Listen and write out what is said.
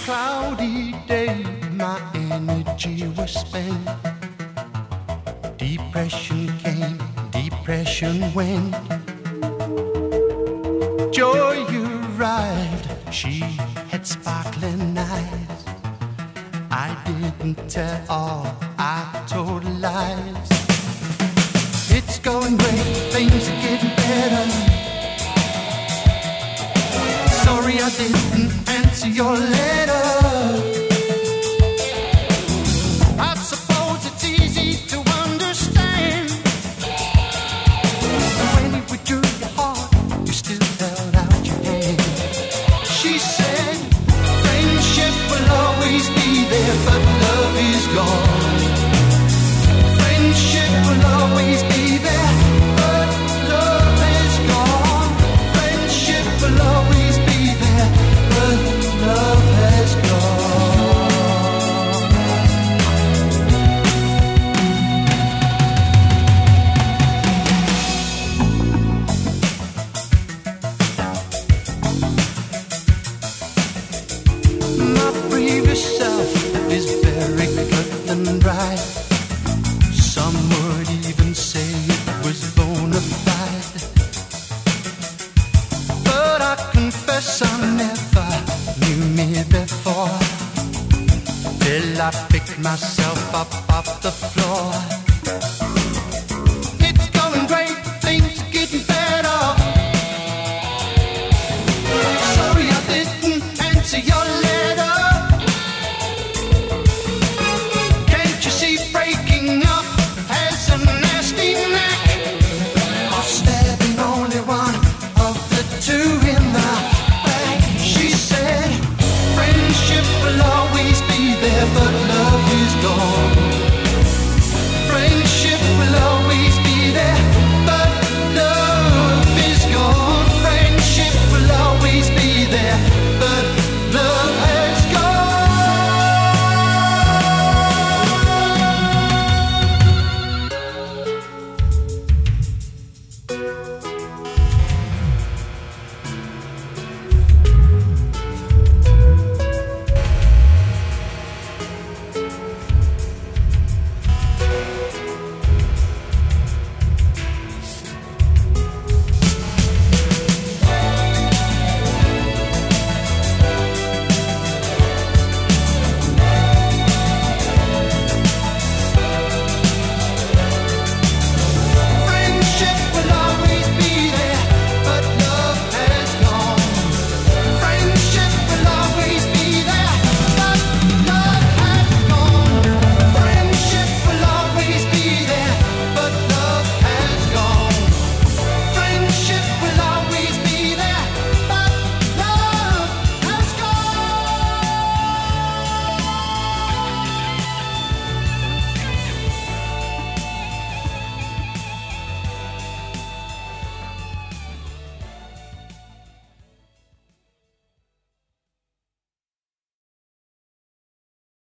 cloudy day, my energy was spent. Depression came, depression went. Joy arrived, she had sparkling eyes. I didn't tell all, I told lies. It's going great, things are getting better. Sorry I didn't answer your letter. I suppose it's easy to understand. When you withdrew your heart, you still held out your hand. She said, friendship will always be there, but love is gone. Friendship will always be there, but love is gone. Friendship will always be there, but love has gone. My previous self is very cut and dry. Some would even say it was bona fide. But I confess I never knew me before, till I picked myself up off the floor.